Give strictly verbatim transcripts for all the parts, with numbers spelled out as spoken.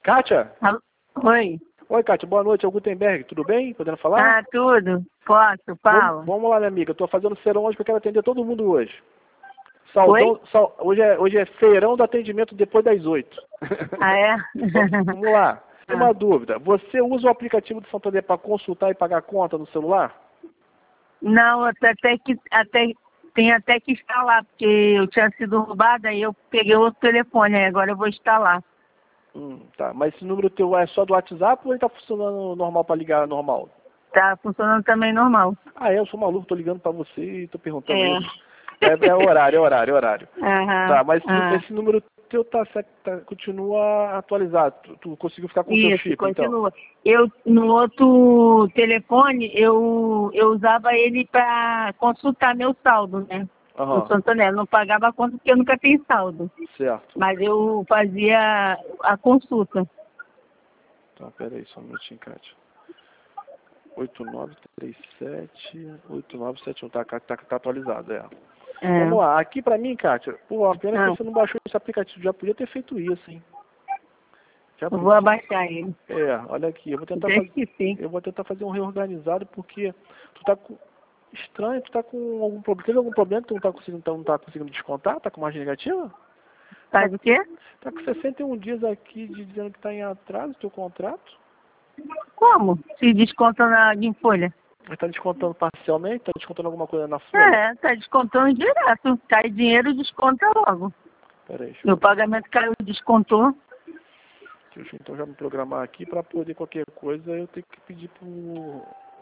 Kátia? Alô? Oi. Oi, Kátia, boa noite, é o Gutenberg, tudo bem? Podendo falar? Ah, tudo. Posso, fala. Vamos, vamos lá, minha amiga, eu tô fazendo serão hoje porque eu quero atender todo mundo hoje. Oi? Saldão, sal, hoje, é, hoje é feirão do atendimento depois das oito. Ah, é? Vamos lá. Ah. Uma dúvida, você usa o aplicativo do Santander para consultar e pagar conta no celular? Não, até, até que até tem até que instalar, porque eu tinha sido roubada e eu peguei outro telefone, aí agora eu vou instalar. Hum, tá, mas esse número teu é só do WhatsApp ou ele tá funcionando normal para ligar normal? Tá funcionando também normal. Ah, é, eu sou maluco, tô ligando para você e tô perguntando É. isso. É, é horário, é horário, é horário. Aham. Tá, mas Ah. esse número teu tá, tá, continua atualizado. Tu, tu conseguiu ficar com o teu Isso, chip, continua. Eu, no outro telefone, eu, eu usava ele para consultar meu saldo, né? então? No Aham, Santander. Eu não pagava a conta porque eu nunca tenho saldo. certo. Mas eu fazia a consulta. Tá, peraí, só um minutinho, Kátia. oito nove três sete, oito nove sete um, tá, tá, tá atualizado, é. É. Vamos lá, aqui pra mim, Kátia, pô, a pena Ah, que você não baixou esse aplicativo, já podia ter feito isso, hein? Já eu vou podia. abaixar ele. É, olha aqui, eu vou tentar Até fazer, esqueci. eu vou tentar fazer um reorganizado porque tu tá com, estranho, tu tá com algum problema, teve algum problema que tu não tá conseguindo, não tá conseguindo descontar, tá com margem negativa? Tá, Faz o quê? tá com sessenta e um dias aqui de, dizendo que tá em atraso o teu contrato, Como? Se desconta na, em folha? mas tá descontando parcialmente, tá descontando alguma coisa na folha? É, tá descontando direto. Cai dinheiro, desconta logo. Peraí, deixa Meu eu, pagamento caiu, descontou. deixa eu então já me programar aqui pra poder qualquer coisa eu tenho que pedir pro...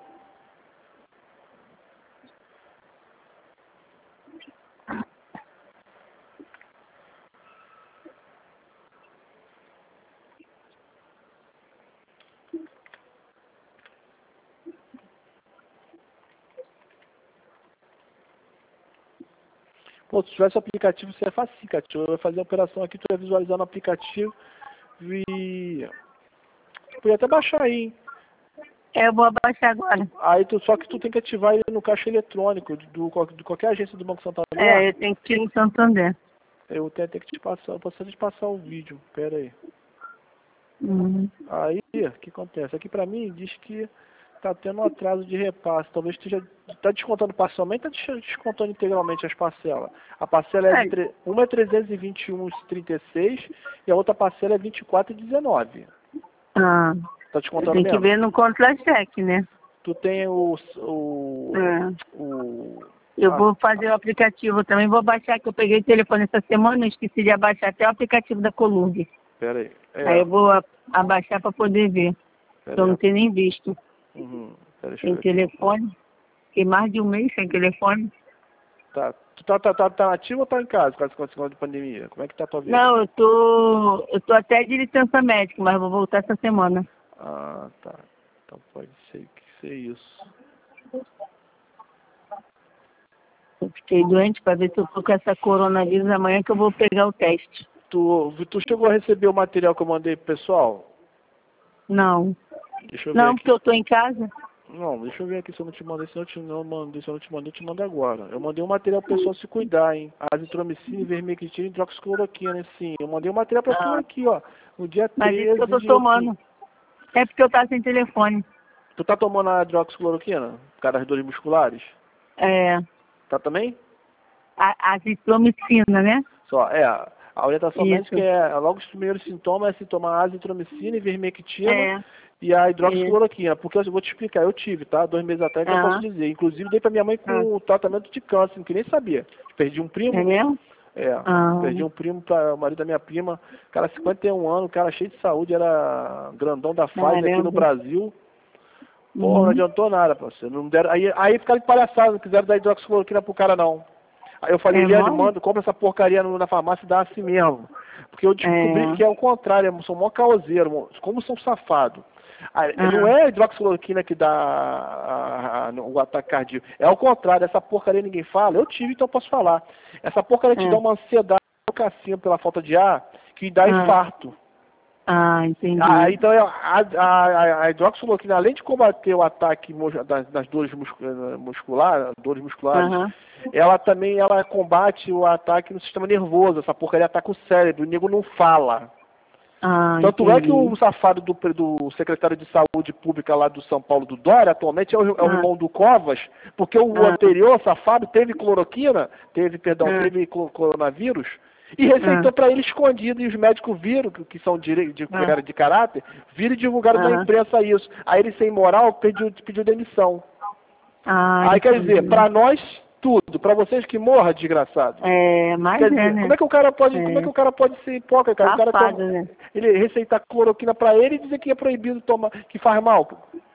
Pô, se tivesse o aplicativo, você é fácil, cara. Eu ia fazer a operação aqui, tu ia visualizar no aplicativo e... Tu podia até baixar aí, hein? É, eu vou abaixar agora. Aí tu, só que tu tem que ativar ele no caixa eletrônico do, do, de qualquer agência do Banco Santander. É, eu tenho que ir no Santander. Eu tenho até que te passar, eu posso te passar o vídeo, pera aí. Uhum. Aí, o que acontece? Aqui pra mim diz que tá tendo um atraso de repasse. Talvez esteja, tá descontando parcialmente, tá descontando integralmente as parcelas. A parcela é de, tre- uma é trezentos e vinte e um e trinta e seis e a outra parcela é vinte e quatro e dezenove. Ah, Tá eu descontando tenho que mesmo? ver no contra-cheque, né? Tu tem o, o, É. o Eu a- vou fazer o aplicativo, eu também vou baixar, que eu peguei o telefone essa semana e esqueci de abaixar até o aplicativo da Columbi. pera aí. É, Aí eu vou a- abaixar para poder ver. pera Eu aí. não tenho nem visto. Uhum. Pera, deixa eu Sem ver aqui. telefone. Fiquei mais de um mês sem telefone. Tá. Tu tá, tá, tá, tá ativo ou tá em casa com essa condição de pandemia? Como é que tá a tua vida? Não, eu tô. Eu tô até de licença médica, mas vou voltar essa semana. Ah, tá. Então pode ser que seja isso. Eu fiquei doente para ver se eu tô com essa coronavírus amanhã que eu vou pegar o teste. Tu, tu chegou a receber o material que eu mandei pro pessoal? Não. Deixa eu ver Não, aqui. porque eu tô em casa. Não, deixa eu ver aqui se eu não te mandei, se eu não te não mandei, se eu não te mandei, eu te mando agora. Eu mandei um material pro pessoal se cuidar, hein? Azitromicina, vermectina e hidroxicloroquina, sim. Eu mandei um material pra tu Ah, aqui, ó. No dia mas isso que eu treze tô de outubro. tomando. É porque eu tava sem telefone. Tu tá tomando a hidroxicloroquina? Por causa das dores musculares? É. Tá também? A azitromicina, né? Só, é, a orientação Isso. médica é, logo os primeiros sintomas é se tomar azitromicina, ivermectina É. e a Isso. hidroxicloroquina. Porque eu vou te explicar, eu tive, tá? Dois meses atrás que eu posso Aham. dizer. Inclusive dei pra minha mãe Ah. com o tratamento de câncer, que nem sabia. Perdi um É primo, mesmo? é, Ah. perdi um primo para o marido da minha prima, cara, cinquenta e um anos, cara cheio de saúde, era grandão da Pfizer aqui no Caramba. Brasil. Porra, não Uhum. adiantou nada, parceiro. Não deram, aí, aí ficaram de palhaçada, não quiseram dar hidroxicloroquina pro cara não. Aí eu falei, É Eliane, mole? manda, compra essa porcaria no- na farmácia e dá assim mesmo. Porque eu descobri É. que é o contrário, são mó caoseiro, como são safados. Aí, não Ah. é a hidroxicloroquina que dá a- a- o ataque cardíaco, é o contrário, essa porcaria ninguém fala, eu tive, então eu posso falar. Essa porcaria te dá É. uma ansiedade, um cacinho pela falta de ar, que dá Ah. infarto. Ah, entendi. Ah, então a, a, a hidroxicloroquina, além de combater o ataque mus- das, das dores muscu- musculares, dores musculares, Aham. ela também ela combate o ataque no sistema nervoso. Essa porcaria ataca o cérebro, o nego não fala. Ah, Tanto é que entendi. o safado do, do secretário de saúde pública lá do São Paulo, do Dória, atualmente é o, é o Ah, irmão do Covas, porque o ah, anterior safado teve cloroquina, teve, perdão, ah, teve co- coronavírus, e ah, receitou para ele escondido, e os médicos viram, que que são de, de, ah, era de caráter, viram e divulgaram na ah, imprensa isso. Aí ele, sem moral, pediu, pediu demissão. ah, Aí quer dizer, entendi. para nós, tudo, para vocês que morra, desgraçado. É, mas Quer é, dizer, como né? é que o cara pode, como é que É, o cara pode ser hipócrita, cara? O cara toma, safado, né? ele receitar cloroquina pra ele e dizer que é proibido tomar, que faz mal.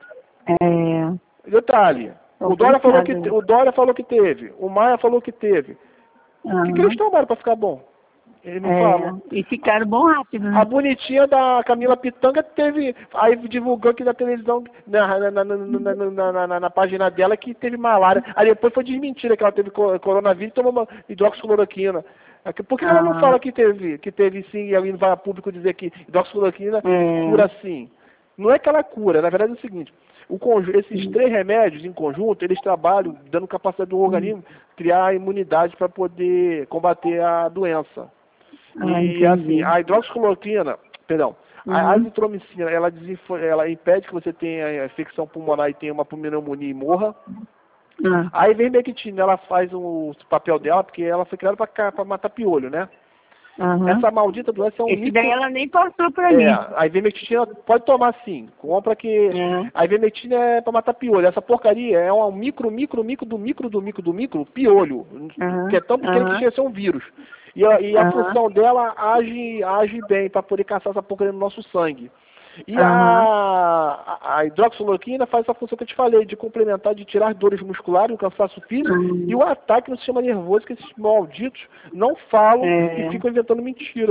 É, Detalhe, o Dória falou que complicado, né? o Dória falou que teve, o Maia falou que teve. O que, que eles Aham. tomaram pra ficar bom? Eles não É, falam. e ficaram bom rápido, A né? bonitinha da Camila Pitanga teve, aí divulgou aqui na televisão, na, na, na, na, na, na, na- na página dela, que teve malária. Aí depois foi desmentida que ela teve co- coronavírus e tomou uma hidroxicloroquina. Aqui- Por que ela não Ah, fala que teve, que teve sim, e alguém vai a público dizer que hidroxicloroquina é. cura sim? Não é que ela cura, na verdade é o seguinte, o conju- esses Hum, três remédios em conjunto, eles trabalham dando capacidade do hum. organismo criar imunidade para poder combater a doença. Ah, E assim, entendi. a hidroxicloroquina, perdão, a Uhum. azitromicina, ela, desinfo- ela impede que você tenha infecção pulmonar e tenha uma pneumonia e morra. Ah, A ivermectina, ela faz o papel dela, porque ela foi criada para matar piolho, né? aham. Essa maldita doença é um Esse daí micro... ela nem passou pra É, mim. a ivermectina pode tomar sim. Compra que... É. A ivermectina é para matar piolho. Essa porcaria é um micro, micro, micro, do micro, do micro, do micro, piolho. Que Aham. é tão pequeno que Aham. chega a ser um vírus. E a, e a Aham. função dela age, age bem para poder caçar essa porcaria no nosso sangue. E a, Aham. a, a hidroxicloroquina faz essa função que eu te falei, de complementar, de tirar dores musculares, o cansaço físico e Hum. o ataque no sistema nervoso, que esses malditos não falam e É. ficam inventando mentira.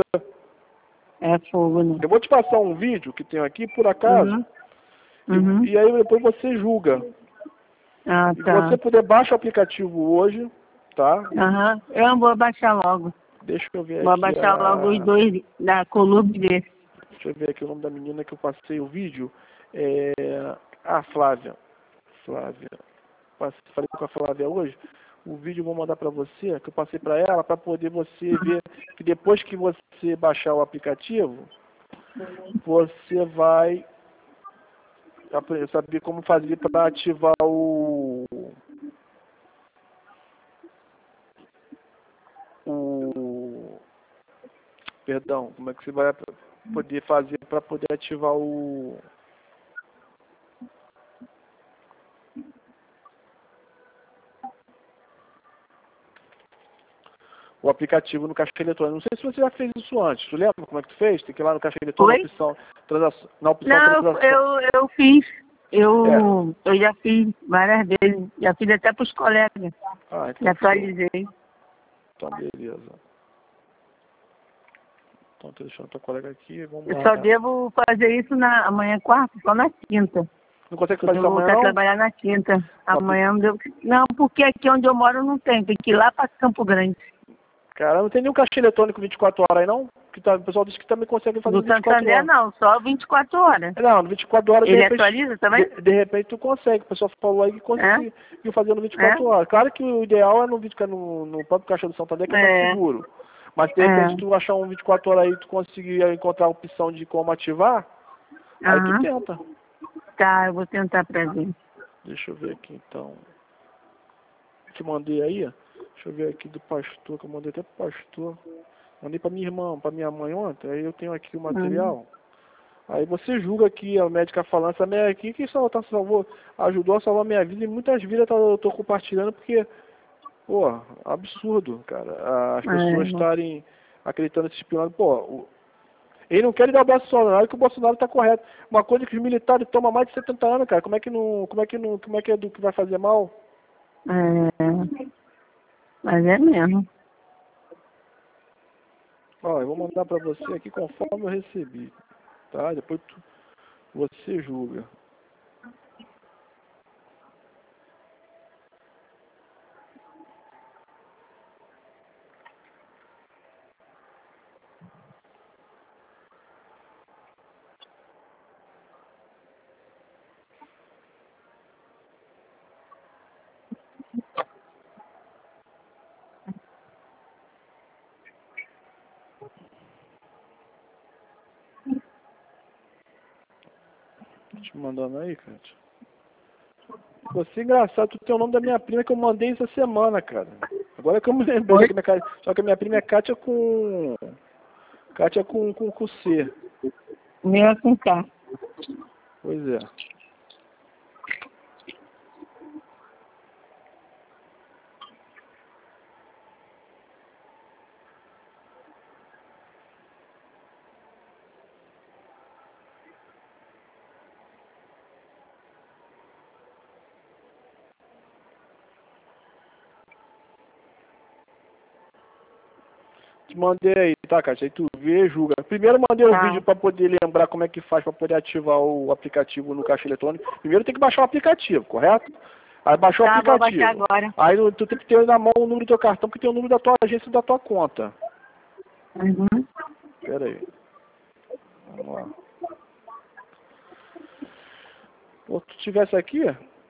É fogo, né? Eu vou te passar um vídeo que tenho aqui, por acaso, Uhum. e, Uhum. e aí depois você julga. Ah, E tá. você puder, baixa o aplicativo hoje, tá? Aham. Eu vou abaixar logo. Deixa eu ver Vou aqui abaixar logo os a... dois da coluna desse. Deixa eu ver aqui o nome da menina que eu passei o vídeo. É... Ah, Flávia. Flávia. Passei- Falei com a Flávia hoje. O vídeo eu vou mandar para você, que eu passei para ela, para poder você ver que depois que você baixar o aplicativo, você vai apre- saber como fazer para ativar o, o... Perdão, como é que você vai poder fazer para poder ativar o... o aplicativo no caixa eletrônico. Não sei se você já fez isso antes. Tu lembra como é que tu fez? Tem que ir lá no caixa eletrônico, na Oi? opção, transação, na opção Não, transação. eu, eu fiz. É. Eu, eu já fiz várias vezes. Já fiz até pros colegas. Ah, então Já show. atualizei. Então, beleza. Então, tô deixando tua colega aqui. Vamos Eu lá. só devo fazer isso na amanhã quarta, só na quinta. Não consegue Eu fazer devo isso amanhã, voltar a não? trabalhar na quinta. No apli- Amanhã não devo. Não, porque aqui onde eu moro não tem. Tem que ir lá para Campo Grande. Cara, não tem nenhum caixa eletrônico vinte e quatro horas aí, não? Que tá, o pessoal diz que também consegue fazer Do no vinte e quatro Santander horas. não, só vinte e quatro horas. Não, no vinte e quatro horas, de Ele repente, atualiza também? de, de repente tu consegue. O pessoal falou aí que conseguiu fazer no vinte e quatro É? horas. Claro que o ideal é no, vinte no, no próprio caixa do Santander, que é mais É. seguro. Mas de repente É. tu achar um vinte e quatro horas aí, tu conseguir encontrar a opção de como ativar, aí tu Aham. tenta. Tá, eu vou tentar pra ver. Deixa eu ver aqui então. Te mandei aí, ó. Deixa eu ver aqui do pastor, que eu mandei até pro pastor. Mandei pra minha irmã, pra minha mãe ontem, aí eu tenho aqui o Uhum. material. Aí você julga aqui, a médica falando, essa médica aqui que salvou, tá, salvou, ajudou a salvar minha vida e muitas vidas eu tô compartilhando porque, pô, absurdo, cara. As pessoas É. estarem acreditando nesse espionagem. Pô, o, ele não quer dar o Bolsonaro, que o Bolsonaro tá correto. Uma coisa que os militares tomam mais de setenta anos, cara. Como é que não, como é que não, como é que é do que vai fazer mal? É. Mas é mesmo. Ó, eu vou mandar pra você aqui conforme eu recebi, tá? Depois tu, você julga. te mandando aí, Kátia. Você é engraçado, tu tem o nome da minha prima que eu mandei essa semana, cara. Agora que eu me lembrei, que minha, Kátia- só que a minha prima é Kátia com... Kátia com, com, com C. O meu é com K. Pois é. Te mandei aí, tá, Kátia? Aí tu vê, julga. Primeiro mandei o Tá. vídeo pra poder lembrar como é que faz pra poder ativar o aplicativo no caixa eletrônico. Primeiro tem que baixar o aplicativo, correto? Aí baixou o Tá, vou aplicativo. baixar agora. Aí tu tem que ter na mão o número do teu cartão, porque tem o número da tua agência e da tua conta. Uhum. Pera aí. Vamos lá. Pô, se tu tivesse aqui,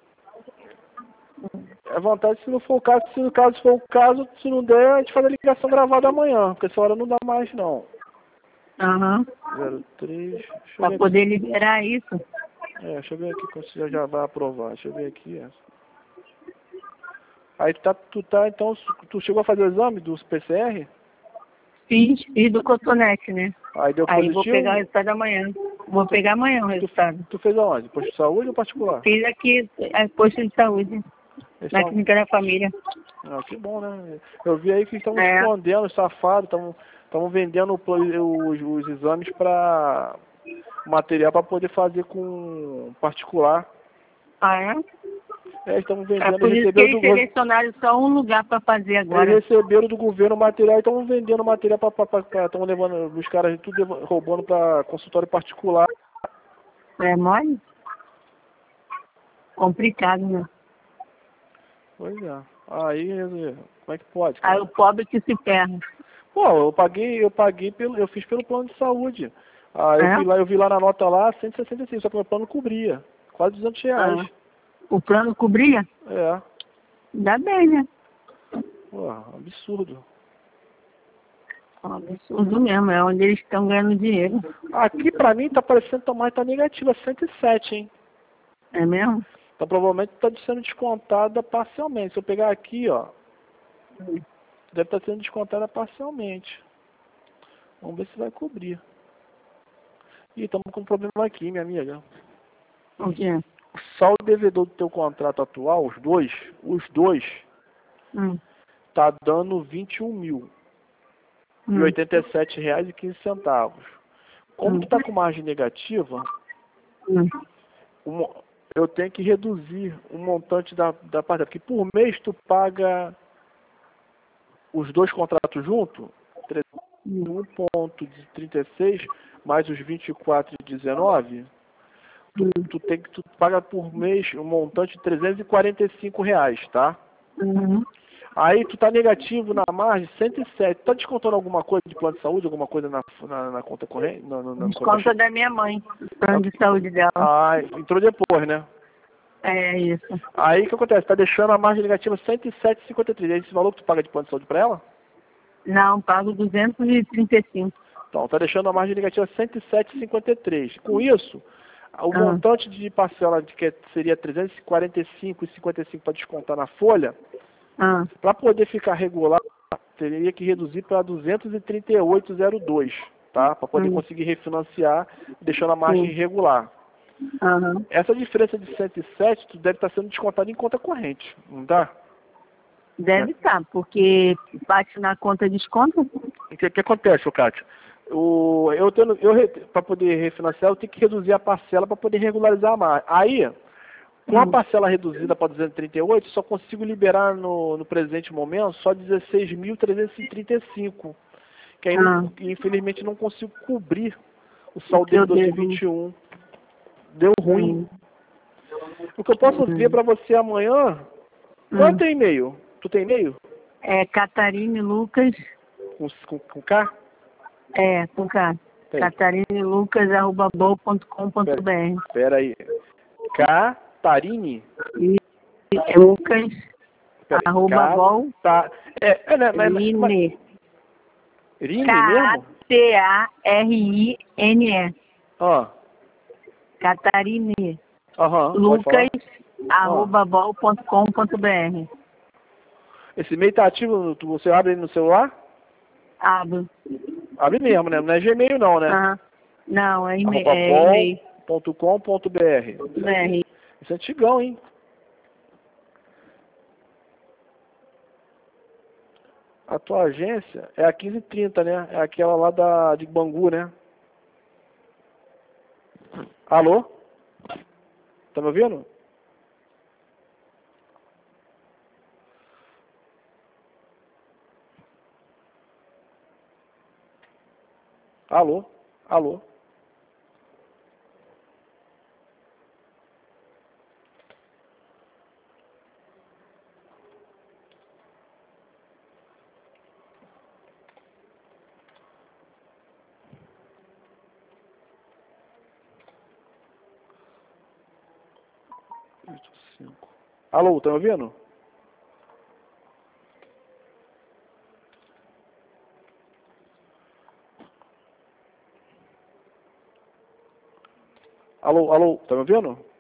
é vontade se não for o caso, se no caso for o caso, se não der, a gente faz a ligação gravada amanhã, porque essa hora não dá mais não. Aham. zero três, deixa eu Pra ver aqui. poder liberar isso. É, deixa eu ver aqui quando você já vai aprovar, deixa eu ver aqui. É. Aí tu tá, tu tá, então, tu chegou a fazer o exame do P C R? Fiz, fiz do cotonete, né? Aí deu Aí positivo? vou pegar o resultado amanhã. Vou pegar amanhã o Tu, resultado. tu fez aonde? Posto de saúde ou particular? Fiz aqui, é, posto de saúde, Eles na tavam- clínica da família. Ah, que bom, né? Eu vi aí que estão É. escondendo, safados, estão vendendo o pla- os, os exames para material para poder fazer com particular. Ah, é? É, estão É vendendo, por eles isso que receberam eles do governo. selecionaram só um lugar pra fazer Eles agora. receberam do governo o material e estão vendendo material para estão levando os caras tudo leva- roubando para consultório particular. É mole? Complicado, né? Pois é. Aí, como é que pode, cara? Aí o pobre que se ferra. Pô, eu paguei, eu paguei pelo, eu fiz pelo plano de saúde. Ah, eu É? fui lá, eu vi lá na nota lá, cento e sessenta e cinco, só que o meu plano cobria. Quase duzentos reais. Ah. O plano cobria? É. Ainda bem, né? Pô, absurdo. É um absurdo mesmo, é onde eles estão ganhando dinheiro. Aqui pra mim tá parecendo que a mais tá negativa, cento e sete, hein? É mesmo? Então provavelmente tá sendo descontada parcialmente. Se eu pegar aqui, ó, deve estar sendo descontada parcialmente. Vamos ver se vai cobrir. Ih, estamos com um problema aqui, minha amiga. O quê? Só o devedor do teu contrato atual, os dois, os dois, Hum. tá dando vinte e um mil e Hum. oitenta e sete reais e quinze centavos. Como Hum. tu tá com margem negativa, Hum. um- eu tenho que reduzir o montante da, da parte, porque por mês tu paga os dois contratos juntos, Hum. um vírgula trinta e seis mais os vinte e quatro e dezenove, tu, Hum. tu tem que tu paga por mês um montante de trezentos e quarenta e cinco reais, tá? Uhum. Aí tu tá negativo na margem cento e sete. Tá descontando alguma coisa de plano de saúde, alguma coisa na, na, na conta corrente? Na, na, na Desconto conta... da minha mãe, o plano de saúde dela. Ah, entrou depois, né? É isso. Aí o que acontece? Tá deixando a margem negativa cento e sete vírgula cinquenta e três. É esse valor que tu paga de plano de saúde pra ela? Não, pago duzentos e trinta e cinco. Então, tá deixando a margem negativa cento e sete vírgula cinquenta e três. Com isso, o Ah. montante de parcela de que seria trezentos e quarenta e cinco vírgula cinquenta e cinco para descontar na folha, Ah. para poder ficar regular, teria que reduzir para duzentos e trinta e oito vírgula zero dois, tá? Para poder Hum. conseguir refinanciar, deixando a margem Sim. regular. Aham. Essa diferença de cento e sete tu deve estar sendo descontada em conta corrente, não tá? Deve estar, porque bate na conta desconto. O que, que acontece, ô Cátia? O, eu tendo, eu, para poder refinanciar, eu tenho que reduzir a parcela para poder regularizar a margem. Aí, com a Hum. parcela reduzida para duzentos e trinta e oito, só consigo liberar no, no presente momento só dezesseis mil trezentos e trinta e cinco. Que aí, Ah. não, infelizmente, não consigo cobrir o saldo Eu devedor de devo. vinte e um. Deu ruim. Hum. O que eu posso Hum. ver para você amanhã... Hum. Qual é teu e-mail? Tu tem e-mail? É Catarine Lucas. Com, com, com K? É, com K. Tem. Catarine Lucas, arroba bol ponto com ponto br. Pera aí. Catarine? E é Lucas, Pera aí. arroba bol. Tá. É, é, né, mas, mas, Rine. Rine K A mesmo? T A R I N E. Ó. Catarine. Aham, pode Lucas, falar. arroba bol ponto com ponto br. Esse e-mail tá ativo, tu- você abre ele no celular? Abro. Abre mesmo, né? Não é Gmail não, né? Aham. Não, é e-mail. arroba É e-mail. bol ponto com ponto br. Isso é, B R. isso é antigão, hein? A tua agência é a quinze e trinta, né? É aquela lá da, de Bangu, né? Alô? Tá me ouvindo? Alô? Alô? oito, cinco. Alô, tá me ouvindo? Alô, alô, tá me ouvindo?